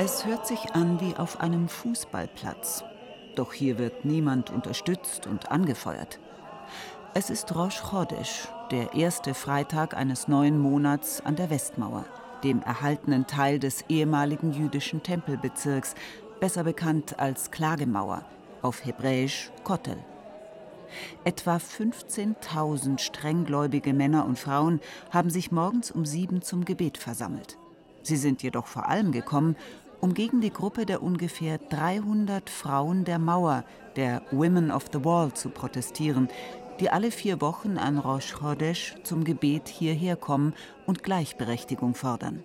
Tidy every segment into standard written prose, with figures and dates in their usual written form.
Es hört sich an wie auf einem Fußballplatz. Doch hier wird niemand unterstützt und angefeuert. Es ist Rosh Chodesh, der erste Freitag eines neuen Monats an der Westmauer, dem erhaltenen Teil des ehemaligen jüdischen Tempelbezirks, besser bekannt als Klagemauer, auf Hebräisch Kotel. Etwa 15.000 strenggläubige Männer und Frauen haben sich morgens um 7 zum Gebet versammelt. Sie sind jedoch vor allem gekommen, um gegen die Gruppe der ungefähr 300 Frauen der Mauer, der Women of the Wall, zu protestieren, die alle 4 Wochen an Rosh Chodesh zum Gebet hierher kommen und Gleichberechtigung fordern.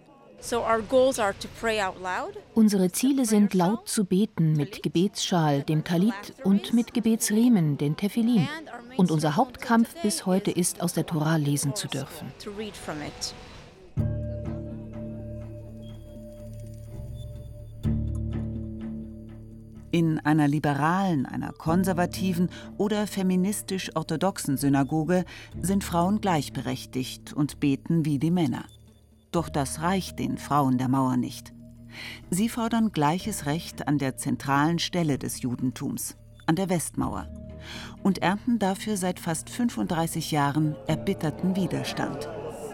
Unsere Ziele sind, laut zu beten mit Gebetsschal, dem Talit, und mit Gebetsriemen, den Tefillin. Und unser Hauptkampf bis heute ist, aus der Tora lesen zu dürfen. In einer liberalen, einer konservativen oder feministisch-orthodoxen Synagoge sind Frauen gleichberechtigt und beten wie die Männer. Doch das reicht den Frauen der Mauer nicht. Sie fordern gleiches Recht an der zentralen Stelle des Judentums, an der Westmauer, und ernten dafür seit fast 35 Jahren erbitterten Widerstand.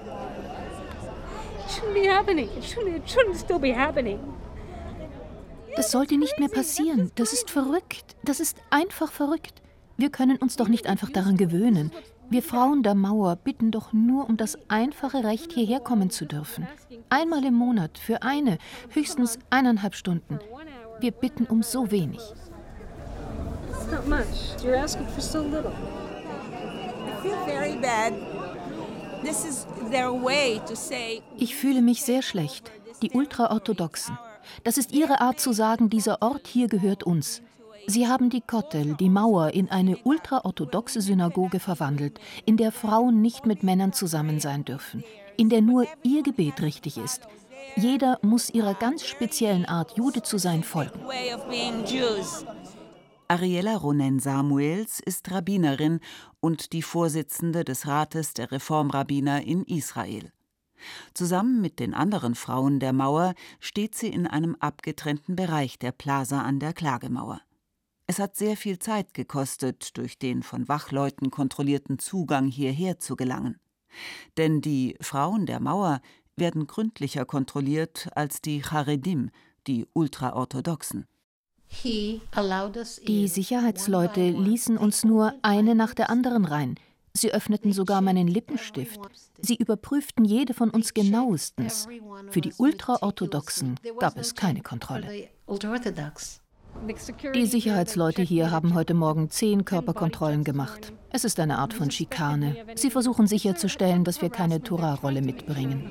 Das sollte nicht mehr passieren. Das ist verrückt. Das ist einfach verrückt. Wir können uns doch nicht einfach daran gewöhnen. Wir Frauen der Mauer bitten doch nur um das einfache Recht, hierher kommen zu dürfen. Einmal im Monat, für höchstens 1,5 Stunden. Wir bitten um so wenig. Ich fühle mich sehr schlecht. Die Ultraorthodoxen. Das ist ihre Art zu sagen, dieser Ort hier gehört uns. Sie haben die Kotel, die Mauer, in eine ultraorthodoxe Synagoge verwandelt, in der Frauen nicht mit Männern zusammen sein dürfen, in der nur ihr Gebet richtig ist. Jeder muss ihrer ganz speziellen Art, Jude zu sein, folgen. Ariella Ronen Samuels ist Rabbinerin und die Vorsitzende des Rates der Reformrabbiner in Israel. Zusammen mit den anderen Frauen der Mauer steht sie in einem abgetrennten Bereich der Plaza an der Klagemauer. Es hat sehr viel Zeit gekostet, durch den von Wachleuten kontrollierten Zugang hierher zu gelangen. Denn die Frauen der Mauer werden gründlicher kontrolliert als die Charedim, die Ultraorthodoxen. Die Sicherheitsleute ließen uns nur eine nach der anderen rein. Sie öffneten sogar meinen Lippenstift. Sie überprüften jede von uns genauestens. Für die Ultraorthodoxen gab es keine Kontrolle. Die Sicherheitsleute hier haben heute Morgen 10 Körperkontrollen gemacht. Es ist eine Art von Schikane. Sie versuchen sicherzustellen, dass wir keine Tora-Rolle mitbringen.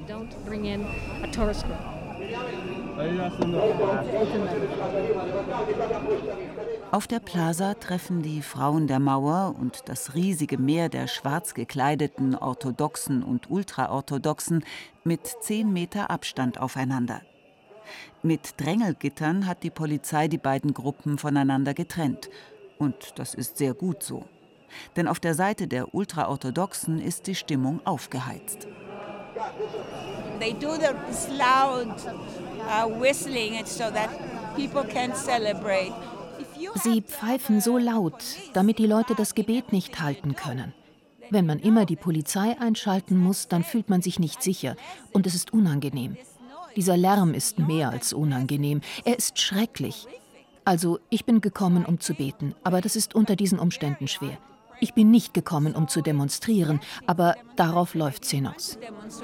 Auf der Plaza treffen die Frauen der Mauer und das riesige Meer der schwarz gekleideten Orthodoxen und Ultraorthodoxen mit 10 Meter Abstand aufeinander. Mit Drängelgittern hat die Polizei die beiden Gruppen voneinander getrennt. Und das ist sehr gut so. Denn auf der Seite der Ultraorthodoxen ist die Stimmung aufgeheizt. They do this loud whistling so that people can celebrate. Sie pfeifen so laut, damit die Leute das Gebet nicht halten können. Wenn man immer die Polizei einschalten muss, dann fühlt man sich nicht sicher und es ist unangenehm. Dieser Lärm ist mehr als unangenehm, er ist schrecklich. Also, ich bin gekommen, um zu beten, aber das ist unter diesen Umständen schwer. Ich bin nicht gekommen, um zu demonstrieren, aber darauf läuft's hinaus.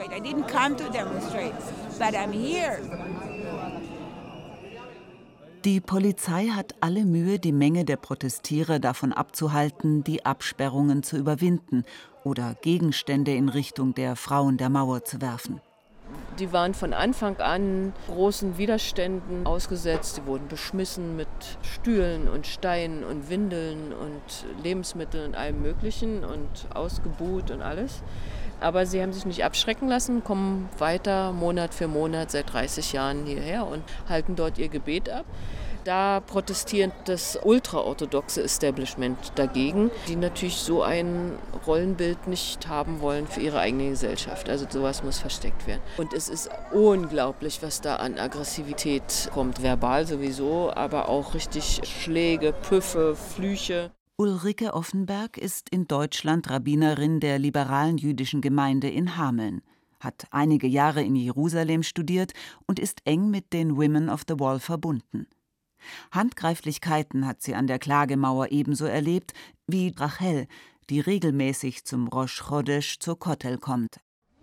Die Polizei hat alle Mühe, die Menge der Protestierer davon abzuhalten, die Absperrungen zu überwinden oder Gegenstände in Richtung der Frauen der Mauer zu werfen. Die waren von Anfang an großen Widerständen ausgesetzt. Sie wurden beschmissen mit Stühlen und Steinen und Windeln und Lebensmitteln und allem Möglichen und ausgebuht und alles. Aber sie haben sich nicht abschrecken lassen, kommen weiter Monat für Monat seit 30 Jahren hierher und halten dort ihr Gebet ab. Da protestiert das ultraorthodoxe Establishment dagegen, die natürlich so ein Rollenbild nicht haben wollen für ihre eigene Gesellschaft. Also sowas muss versteckt werden. Und es ist unglaublich, was da an Aggressivität kommt. Verbal sowieso, aber auch richtig Schläge, Püffe, Flüche. Ulrike Offenberg ist in Deutschland Rabbinerin der liberalen jüdischen Gemeinde in Hameln, hat einige Jahre in Jerusalem studiert und ist eng mit den Women of the Wall verbunden. Handgreiflichkeiten hat sie an der Klagemauer ebenso erlebt wie Rachel, die regelmäßig zum Rosh Chodesh zur Kotel kommt.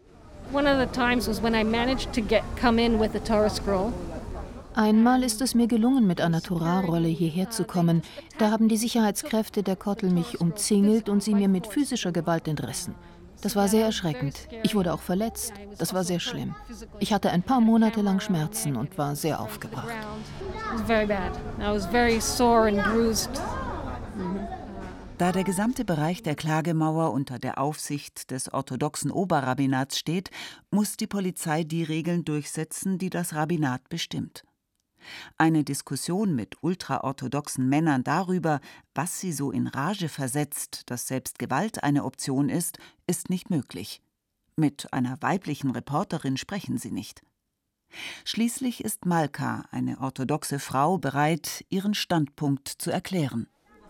Einmal ist es mir gelungen, mit einer Torah-Rolle hierher zu kommen. Da haben die Sicherheitskräfte der Kotel mich umzingelt und sie mir mit physischer Gewalt entrissen. Das war sehr erschreckend. Ich wurde auch verletzt. Das war sehr schlimm. Ich hatte ein paar Monate lang Schmerzen und war sehr aufgebracht. Da der gesamte Bereich der Klagemauer unter der Aufsicht des orthodoxen Oberrabbinats steht, muss die Polizei die Regeln durchsetzen, die das Rabbinat bestimmt. Eine Diskussion mit ultraorthodoxen Männern darüber, was sie so in Rage versetzt, dass selbst Gewalt eine Option ist nicht möglich. Mit einer weiblichen Reporterin sprechen sie nicht. Schließlich ist Malka, eine orthodoxe Frau, bereit, ihren Standpunkt zu erklären.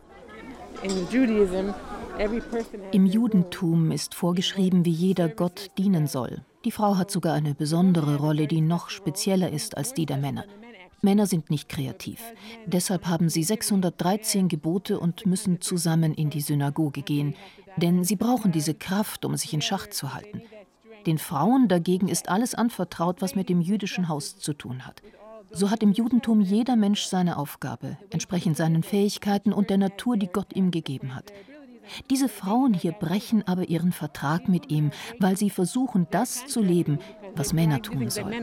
Im Judentum ist vorgeschrieben, wie jeder Gott dienen soll. Die Frau hat sogar eine besondere Rolle, die noch spezieller ist als die der Männer. Männer sind nicht kreativ. Deshalb haben sie 613 Gebote und müssen zusammen in die Synagoge gehen. Denn sie brauchen diese Kraft, um sich in Schach zu halten. Den Frauen dagegen ist alles anvertraut, was mit dem jüdischen Haus zu tun hat. So hat im Judentum jeder Mensch seine Aufgabe, entsprechend seinen Fähigkeiten und der Natur, die Gott ihm gegeben hat. Diese Frauen hier brechen aber ihren Vertrag mit ihm, weil sie versuchen, das zu leben, was Männer tun sollen.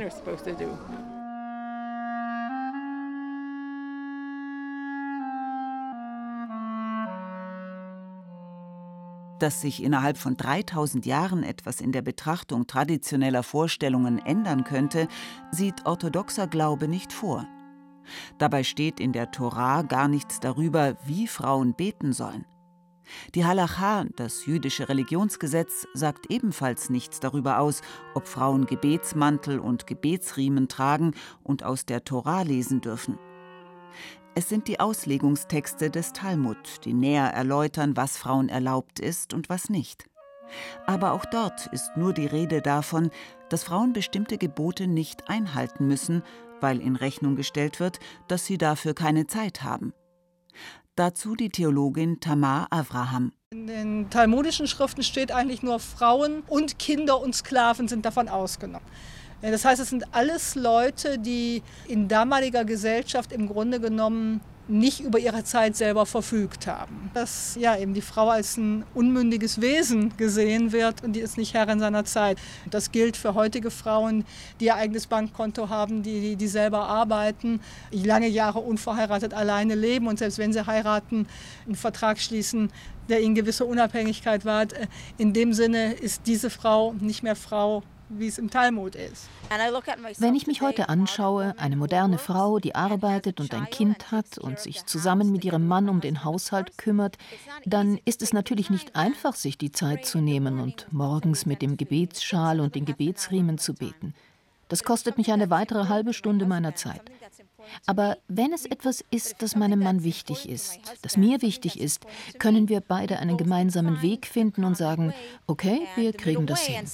Dass sich innerhalb von 3000 Jahren etwas in der Betrachtung traditioneller Vorstellungen ändern könnte, sieht orthodoxer Glaube nicht vor. Dabei steht in der Tora gar nichts darüber, wie Frauen beten sollen. Die Halacha, das jüdische Religionsgesetz, sagt ebenfalls nichts darüber aus, ob Frauen Gebetsmantel und Gebetsriemen tragen und aus der Tora lesen dürfen. Es sind die Auslegungstexte des Talmud, die näher erläutern, was Frauen erlaubt ist und was nicht. Aber auch dort ist nur die Rede davon, dass Frauen bestimmte Gebote nicht einhalten müssen, weil in Rechnung gestellt wird, dass sie dafür keine Zeit haben. Dazu die Theologin Tamar Avraham. In den talmudischen Schriften steht eigentlich nur, Frauen und Kinder und Sklaven sind davon ausgenommen. Das heißt, es sind alles Leute, die in damaliger Gesellschaft im Grunde genommen nicht über ihre Zeit selber verfügt haben. Dass ja eben die Frau als ein unmündiges Wesen gesehen wird und die ist nicht Herrin seiner Zeit. Das gilt für heutige Frauen, die ihr eigenes Bankkonto haben, die selber arbeiten, die lange Jahre unverheiratet alleine leben und selbst wenn sie heiraten, einen Vertrag schließen, der ihnen gewisse Unabhängigkeit wahrt. In dem Sinne ist diese Frau nicht mehr Frau, wie es im Talmud ist. Wenn ich mich heute anschaue, eine moderne Frau, die arbeitet und ein Kind hat und sich zusammen mit ihrem Mann um den Haushalt kümmert, dann ist es natürlich nicht einfach, sich die Zeit zu nehmen und morgens mit dem Gebetsschal und den Gebetsriemen zu beten. Das kostet mich eine weitere halbe Stunde meiner Zeit. Aber wenn es etwas ist, das meinem Mann wichtig ist, das mir wichtig ist, können wir beide einen gemeinsamen Weg finden und sagen, okay, wir kriegen das hin.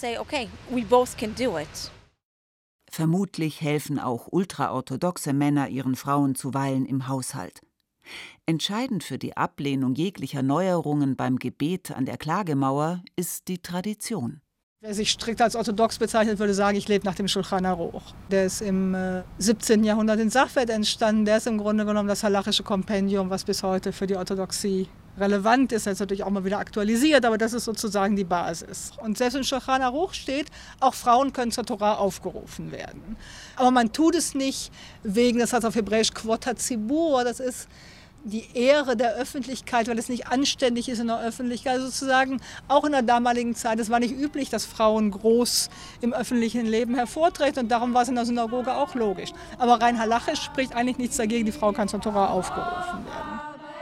Vermutlich helfen auch ultraorthodoxe Männer ihren Frauen zuweilen im Haushalt. Entscheidend für die Ablehnung jeglicher Neuerungen beim Gebet an der Klagemauer ist die Tradition. Wer sich strikt als orthodox bezeichnet, würde sagen, ich lebe nach dem Shulchan Aruch. Der ist im 17. Jahrhundert in Safed entstanden. Der ist im Grunde genommen das halachische Kompendium, was bis heute für die Orthodoxie relevant ist. Das ist natürlich auch mal wieder aktualisiert, aber das ist sozusagen die Basis. Und selbst im Shulchan Aruch steht, auch Frauen können zur Torah aufgerufen werden. Aber man tut es nicht wegen, das heißt auf Hebräisch Kvot HaZibur, das ist die Ehre der Öffentlichkeit, weil es nicht anständig ist in der Öffentlichkeit sozusagen. Auch in der damaligen Zeit, es war nicht üblich, dass Frauen groß im öffentlichen Leben hervortreten und darum war es in der Synagoge auch logisch. Aber rein halachisch spricht eigentlich nichts dagegen, die Frau kann zur Tora aufgerufen werden.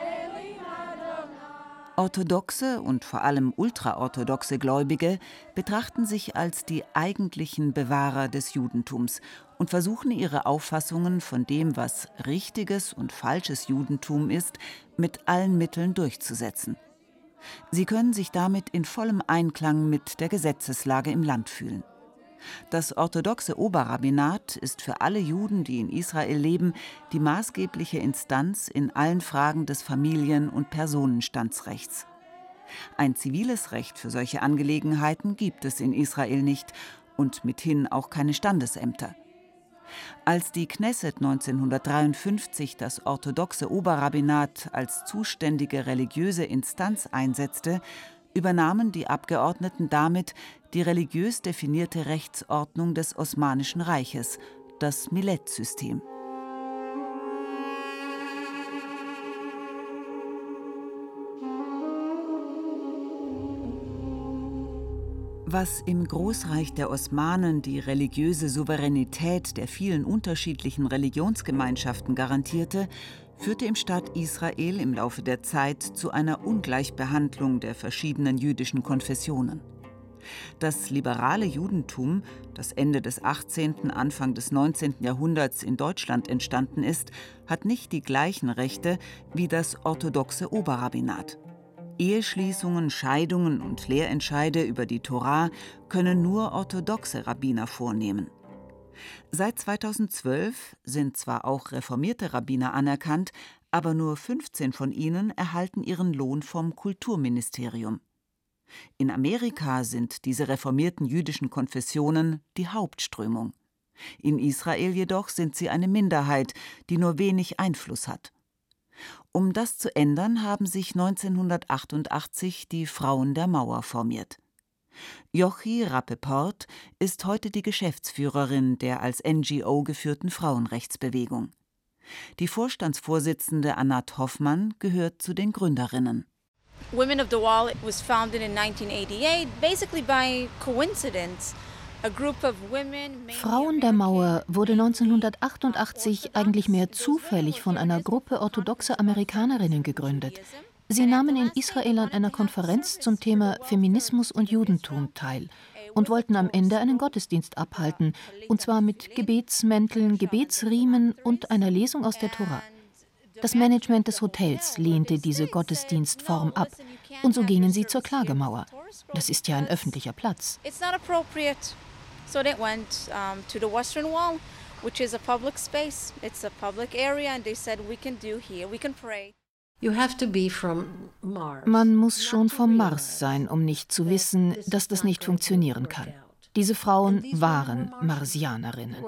Orthodoxe und vor allem ultraorthodoxe Gläubige betrachten sich als die eigentlichen Bewahrer des Judentums und versuchen ihre Auffassungen von dem, was richtiges und falsches Judentum ist, mit allen Mitteln durchzusetzen. Sie können sich damit in vollem Einklang mit der Gesetzeslage im Land fühlen. Das orthodoxe Oberrabbinat ist für alle Juden, die in Israel leben, die maßgebliche Instanz in allen Fragen des Familien- und Personenstandsrechts. Ein ziviles Recht für solche Angelegenheiten gibt es in Israel nicht und mithin auch keine Standesämter. Als die Knesset 1953 das orthodoxe Oberrabbinat als zuständige religiöse Instanz einsetzte, übernahmen die Abgeordneten damit die religiös definierte Rechtsordnung des Osmanischen Reiches, das Millet-System. Was im Großreich der Osmanen die religiöse Souveränität der vielen unterschiedlichen Religionsgemeinschaften garantierte, führte im Staat Israel im Laufe der Zeit zu einer Ungleichbehandlung der verschiedenen jüdischen Konfessionen. Das liberale Judentum, das Ende des 18., Anfang des 19. Jahrhunderts in Deutschland entstanden ist, hat nicht die gleichen Rechte wie das orthodoxe Oberrabbinat. Eheschließungen, Scheidungen und Lehrentscheide über die Tora können nur orthodoxe Rabbiner vornehmen. Seit 2012 sind zwar auch reformierte Rabbiner anerkannt, aber nur 15 von ihnen erhalten ihren Lohn vom Kulturministerium. In Amerika sind diese reformierten jüdischen Konfessionen die Hauptströmung. In Israel jedoch sind sie eine Minderheit, die nur wenig Einfluss hat. Um das zu ändern, haben sich 1988 die Frauen der Mauer formiert. Jochi Rappeport ist heute die Geschäftsführerin der als NGO geführten Frauenrechtsbewegung. Die Vorstandsvorsitzende Anat Hoffmann gehört zu den Gründerinnen. Women of the Wall was founded in 1988, basically by coincidence. Frauen der Mauer wurde 1988 eigentlich mehr zufällig von einer Gruppe orthodoxer Amerikanerinnen gegründet. Sie nahmen in Israel an einer Konferenz zum Thema Feminismus und Judentum teil und wollten am Ende einen Gottesdienst abhalten, und zwar mit Gebetsmänteln, Gebetsriemen und einer Lesung aus der Tora. Das Management des Hotels lehnte diese Gottesdienstform ab, und so gingen sie zur Klagemauer. Das ist ja ein öffentlicher Platz. So they went to the Western Wall, which is a public space. It's a public area, and they said, we can do here, we can pray. You have to be from Mars. Man muss schon vom Mars sein, um nicht zu wissen, dass das nicht funktionieren kann. Diese Frauen waren Marsianerinnen.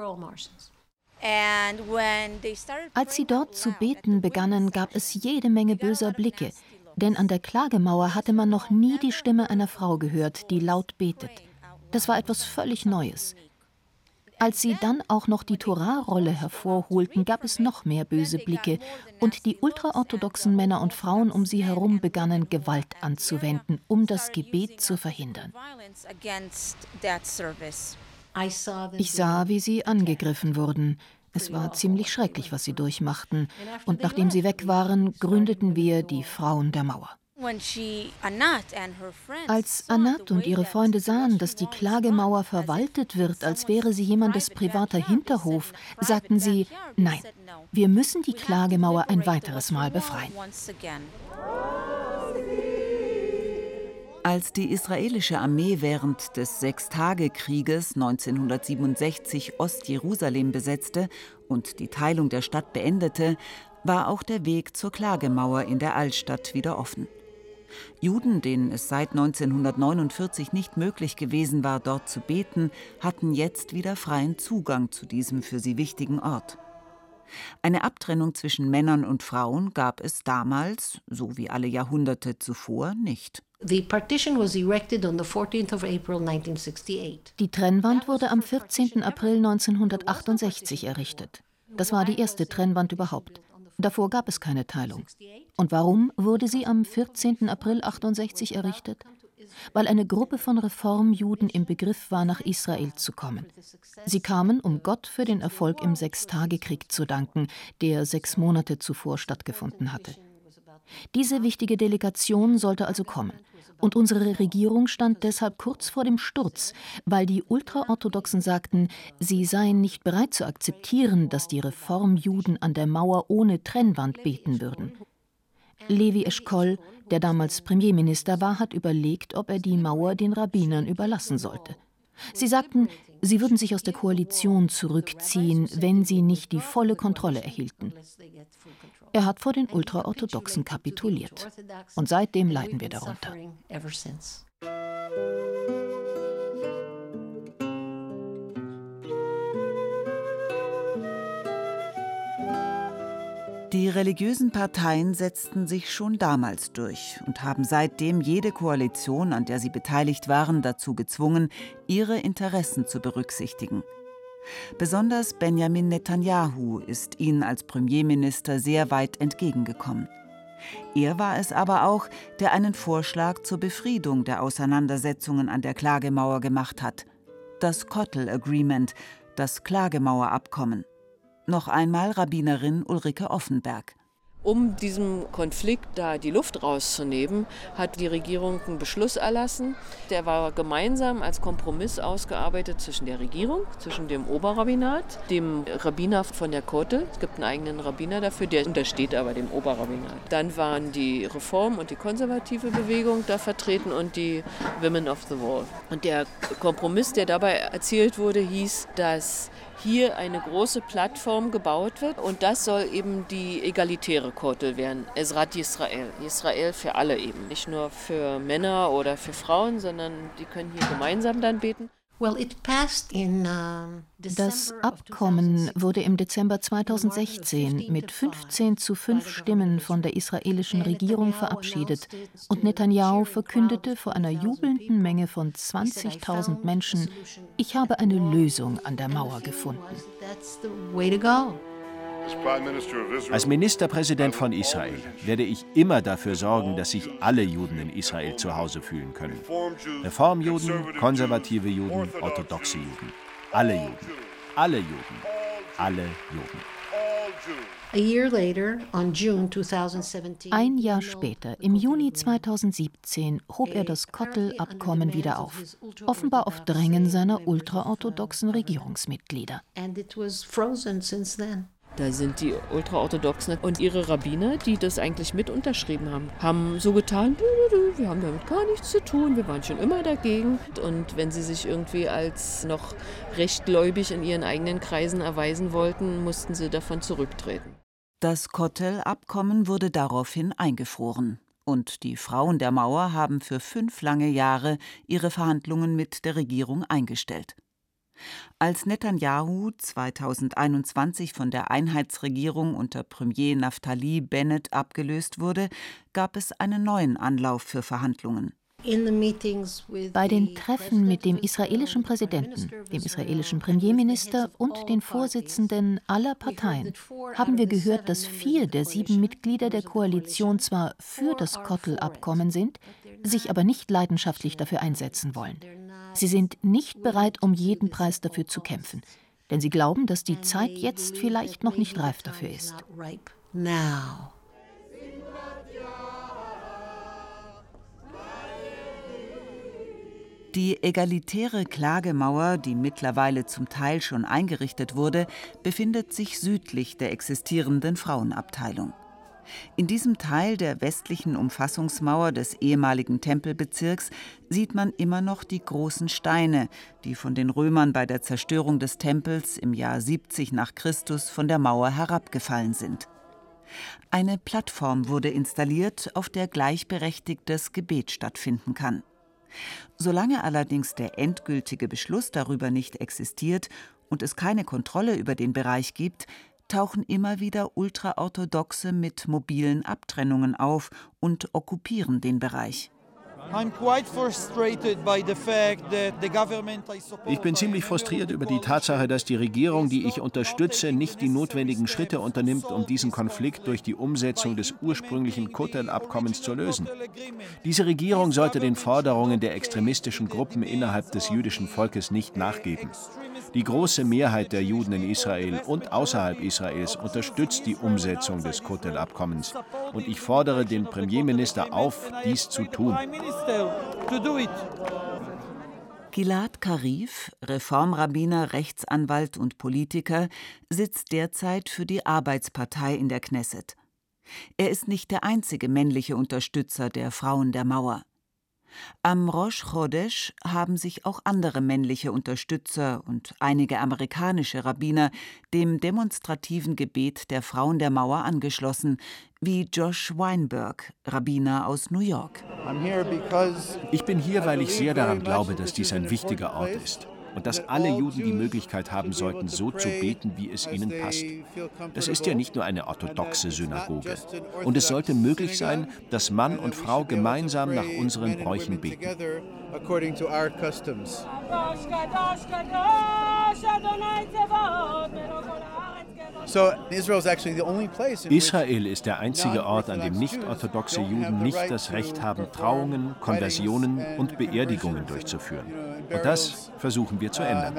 Als sie dort zu beten begannen, gab es jede Menge böser Blicke, denn an der Klagemauer hatte man noch nie die Stimme einer Frau gehört, die laut betet. Das war etwas völlig Neues. Als sie dann auch noch die Torah-Rolle hervorholten, gab es noch mehr böse Blicke und die ultraorthodoxen Männer und Frauen um sie herum begannen, Gewalt anzuwenden, um das Gebet zu verhindern. Ich sah, wie sie angegriffen wurden. Es war ziemlich schrecklich, was sie durchmachten. Und nachdem sie weg waren, gründeten wir die Frauen der Mauer. Als Anat und ihre Freunde sahen, dass die Klagemauer verwaltet wird, als wäre sie jemandes privater Hinterhof, sagten sie, nein, wir müssen die Klagemauer ein weiteres Mal befreien. Als die israelische Armee während des Sechstagekrieges 1967 Ostjerusalem besetzte und die Teilung der Stadt beendete, war auch der Weg zur Klagemauer in der Altstadt wieder offen. Juden, denen es seit 1949 nicht möglich gewesen war, dort zu beten, hatten jetzt wieder freien Zugang zu diesem für sie wichtigen Ort. Eine Abtrennung zwischen Männern und Frauen gab es damals, so wie alle Jahrhunderte zuvor, nicht. The partition was erected on the 14th of April 1968. Die Trennwand wurde am 14. April 1968 errichtet. Das war die erste Trennwand überhaupt. Davor gab es keine Teilung. Und warum wurde sie am 14. April 68 errichtet? Weil eine Gruppe von Reformjuden im Begriff war, nach Israel zu kommen. Sie kamen, um Gott für den Erfolg im Sechstagekrieg zu danken, der 6 Monate zuvor stattgefunden hatte. Diese wichtige Delegation sollte also kommen. Und unsere Regierung stand deshalb kurz vor dem Sturz, weil die Ultraorthodoxen sagten, sie seien nicht bereit zu akzeptieren, dass die Reformjuden an der Mauer ohne Trennwand beten würden. Levi Eshkol, der damals Premierminister war, hat überlegt, ob er die Mauer den Rabbinern überlassen sollte. Sie sagten, sie würden sich aus der Koalition zurückziehen, wenn sie nicht die volle Kontrolle erhielten. Er hat vor den Ultraorthodoxen kapituliert. Und seitdem leiden wir darunter. Die religiösen Parteien setzten sich schon damals durch und haben seitdem jede Koalition, an der sie beteiligt waren, dazu gezwungen, ihre Interessen zu berücksichtigen. Besonders Benjamin Netanyahu ist ihnen als Premierminister sehr weit entgegengekommen. Er war es aber auch, der einen Vorschlag zur Befriedung der Auseinandersetzungen an der Klagemauer gemacht hat. Das Kotel Agreement, das Klagemauerabkommen. Noch einmal Rabbinerin Ulrike Offenberg. Um diesem Konflikt da die Luft rauszunehmen, hat die Regierung einen Beschluss erlassen. Der war gemeinsam als Kompromiss ausgearbeitet zwischen der Regierung, zwischen dem Oberrabbinat, dem Rabbiner von der Kotel. Es gibt einen eigenen Rabbiner dafür, der untersteht aber dem Oberrabbinat. Dann waren die Reform- und die konservative Bewegung da vertreten und die Women of the Wall. Und der Kompromiss, der dabei erzielt wurde, hieß, dass hier eine große Plattform gebaut wird und das soll eben die egalitäre Kotel werden, Ezrat Yisrael. Israel für alle eben, nicht nur für Männer oder für Frauen, sondern die können hier gemeinsam dann beten. Das Abkommen wurde im Dezember 2016 mit 15:5 Stimmen von der israelischen Regierung verabschiedet und Netanyahu verkündete vor einer jubelnden Menge von 20.000 Menschen, ich habe eine Lösung an der Mauer gefunden. Als Ministerpräsident von Israel werde ich immer dafür sorgen, dass sich alle Juden in Israel zu Hause fühlen können. Reformjuden, konservative Juden, orthodoxe Juden. Alle Juden. Alle Juden. Alle Juden. Ein Jahr später, im Juni 2017, hob er das Kotel-Abkommen wieder auf, offenbar auf Drängen seiner ultraorthodoxen Regierungsmitglieder. Da sind die Ultraorthodoxen und ihre Rabbiner, die das eigentlich mit unterschrieben haben so getan, wir haben damit gar nichts zu tun, wir waren schon immer dagegen. Und wenn sie sich irgendwie als noch rechtgläubig in ihren eigenen Kreisen erweisen wollten, mussten sie davon zurücktreten. Das Kotel-Abkommen wurde daraufhin eingefroren. Und die Frauen der Mauer haben für 5 lange Jahre ihre Verhandlungen mit der Regierung eingestellt. Als Netanyahu 2021 von der Einheitsregierung unter Premier Naftali Bennett abgelöst wurde, gab es einen neuen Anlauf für Verhandlungen. Bei den Treffen mit dem israelischen Präsidenten, dem israelischen Premierminister und den Vorsitzenden aller Parteien haben wir gehört, dass 4 der 7 Mitglieder der Koalition zwar für das Kotel-Abkommen sind, sich aber nicht leidenschaftlich dafür einsetzen wollen. Sie sind nicht bereit, um jeden Preis dafür zu kämpfen, denn sie glauben, dass die Zeit jetzt vielleicht noch nicht reif dafür ist. Die egalitäre Klagemauer, die mittlerweile zum Teil schon eingerichtet wurde, befindet sich südlich der existierenden Frauenabteilung. In diesem Teil der westlichen Umfassungsmauer des ehemaligen Tempelbezirks sieht man immer noch die großen Steine, die von den Römern bei der Zerstörung des Tempels im Jahr 70 nach Christus von der Mauer herabgefallen sind. Eine Plattform wurde installiert, auf der gleichberechtigtes Gebet stattfinden kann. Solange allerdings der endgültige Beschluss darüber nicht existiert und es keine Kontrolle über den Bereich gibt, tauchen immer wieder Ultraorthodoxe mit mobilen Abtrennungen auf und okkupieren den Bereich. Ich bin ziemlich frustriert über die Tatsache, dass die Regierung, die ich unterstütze, nicht die notwendigen Schritte unternimmt, um diesen Konflikt durch die Umsetzung des ursprünglichen Kotel-Abkommens zu lösen. Diese Regierung sollte den Forderungen der extremistischen Gruppen innerhalb des jüdischen Volkes nicht nachgeben. Die große Mehrheit der Juden in Israel und außerhalb Israels unterstützt die Umsetzung des Kotel-Abkommens. Und ich fordere den Premierminister auf, dies zu tun. Gilad Karif, Reformrabbiner, Rechtsanwalt und Politiker, sitzt derzeit für die Arbeitspartei in der Knesset. Er ist nicht der einzige männliche Unterstützer der Frauen der Mauer. Am Rosh Chodesh haben sich auch andere männliche Unterstützer und einige amerikanische Rabbiner dem demonstrativen Gebet der Frauen der Mauer angeschlossen, wie Josh Weinberg, Rabbiner aus New York. Ich bin hier, weil ich sehr daran glaube, dass dies ein wichtiger Ort ist und dass alle Juden die Möglichkeit haben sollten, so zu beten, wie es ihnen passt. Das ist ja nicht nur eine orthodoxe Synagoge. Und es sollte möglich sein, dass Mann und Frau gemeinsam nach unseren Bräuchen beten. Israel ist der einzige Ort, an dem nicht-orthodoxe Juden nicht das Recht haben, Trauungen, Konversionen und Beerdigungen durchzuführen. Und das versuchen wir zu ändern.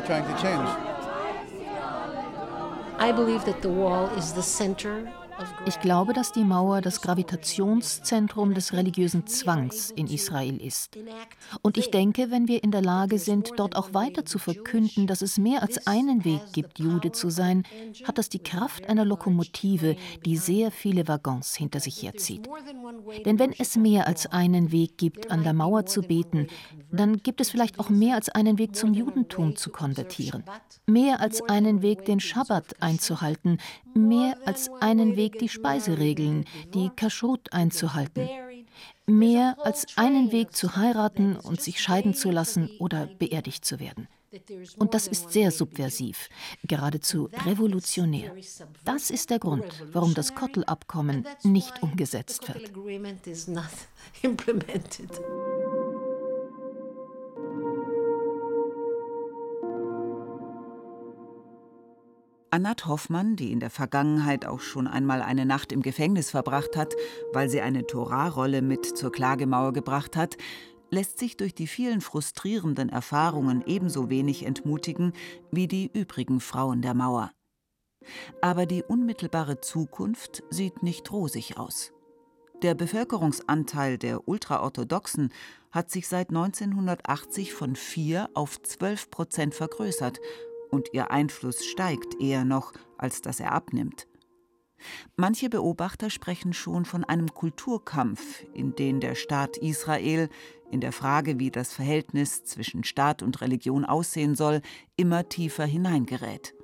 Ich glaube, dass die Mauer das Gravitationszentrum des religiösen Zwangs in Israel ist. Und ich denke, wenn wir in der Lage sind, dort auch weiter zu verkünden, dass es mehr als einen Weg gibt, Jude zu sein, hat das die Kraft einer Lokomotive, die sehr viele Waggons hinter sich herzieht. Denn wenn es mehr als einen Weg gibt, an der Mauer zu beten, dann gibt es vielleicht auch mehr als einen Weg zum Judentum zu konvertieren. Mehr als einen Weg, den Schabbat einzuhalten, mehr als einen Weg, die Speiseregeln, die Kashrut einzuhalten. Mehr als einen Weg zu heiraten und sich scheiden zu lassen oder beerdigt zu werden. Und das ist sehr subversiv, geradezu revolutionär. Das ist der Grund, warum das Kotel-Abkommen nicht umgesetzt wird. Anat Hoffmann, die in der Vergangenheit auch schon einmal eine Nacht im Gefängnis verbracht hat, weil sie eine Torahrolle mit zur Klagemauer gebracht hat, lässt sich durch die vielen frustrierenden Erfahrungen ebenso wenig entmutigen wie die übrigen Frauen der Mauer. Aber die unmittelbare Zukunft sieht nicht rosig aus. Der Bevölkerungsanteil der Ultraorthodoxen hat sich seit 1980 von 4 auf 12% vergrößert und ihr Einfluss steigt eher noch, als dass er abnimmt. Manche Beobachter sprechen schon von einem Kulturkampf, in den der Staat Israel in der Frage, wie das Verhältnis zwischen Staat und Religion aussehen soll, immer tiefer hineingerät.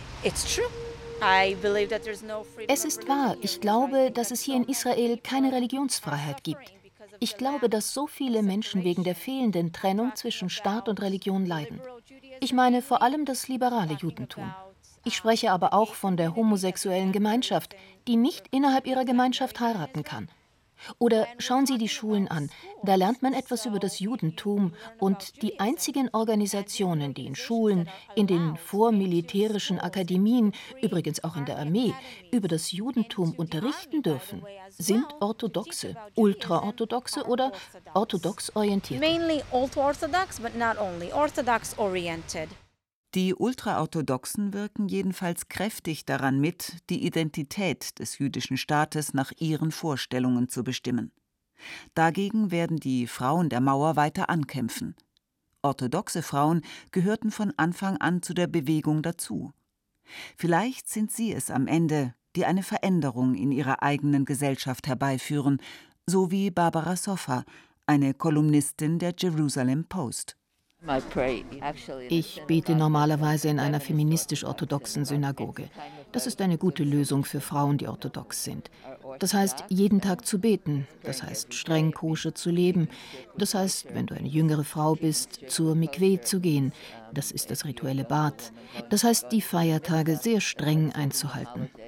Es ist wahr, ich glaube, dass es hier in Israel keine Religionsfreiheit gibt. Ich glaube, dass so viele Menschen wegen der fehlenden Trennung zwischen Staat und Religion leiden. Ich meine vor allem das liberale Judentum. Ich spreche aber auch von der homosexuellen Gemeinschaft, die nicht innerhalb ihrer Gemeinschaft heiraten kann. Oder schauen Sie die Schulen an, da lernt man etwas über das Judentum und die einzigen Organisationen, die in Schulen, in den vormilitärischen Akademien, übrigens auch in der Armee, über das Judentum unterrichten dürfen, sind orthodoxe, ultraorthodoxe oder orthodox orientiert. Mainly ultra-orthodox, but not only orthodox oriented. Die Ultraorthodoxen wirken jedenfalls kräftig daran mit, die Identität des jüdischen Staates nach ihren Vorstellungen zu bestimmen. Dagegen werden die Frauen der Mauer weiter ankämpfen. Orthodoxe Frauen gehörten von Anfang an zu der Bewegung dazu. Vielleicht sind sie es am Ende, die eine Veränderung in ihrer eigenen Gesellschaft herbeiführen, so wie Barbara Soffer, eine Kolumnistin der Jerusalem Post. Ich bete normalerweise in einer feministisch-orthodoxen Synagoge. Das ist eine gute Lösung für Frauen, die orthodox sind. Das heißt, jeden Tag zu beten. Das heißt, streng koscher zu leben. Das heißt, wenn du eine jüngere Frau bist, zur Mikveh zu gehen. Das ist das rituelle Bad. Das heißt, die Feiertage sehr streng einzuhalten.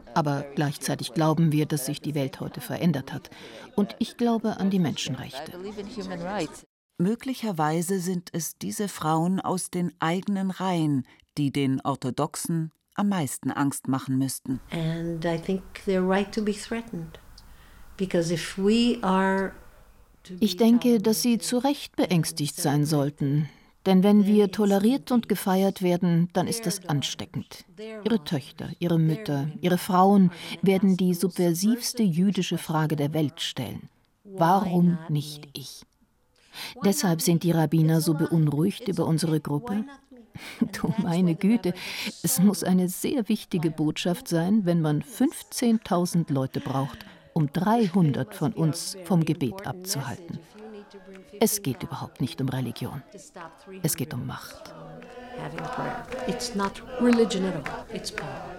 Aber gleichzeitig glauben wir, dass sich die Welt heute verändert hat. Und ich glaube an die Menschenrechte. Möglicherweise sind es diese Frauen aus den eigenen Reihen, die den Orthodoxen am meisten Angst machen müssten. And I think they're right to be threatened. Because if we are Ich denke, dass sie zu Recht beängstigt sein sollten. Denn wenn wir toleriert und gefeiert werden, dann ist das ansteckend. Ihre Töchter, ihre Mütter, ihre Frauen werden die subversivste jüdische Frage der Welt stellen. Warum nicht ich? Deshalb sind die Rabbiner so beunruhigt über unsere Gruppe. Du meine Güte, es muss eine sehr wichtige Botschaft sein, wenn man 15.000 Leute braucht, um 300 von uns vom Gebet abzuhalten. Es geht überhaupt nicht um Religion. Es geht um Macht. It's not religion at all. It's power.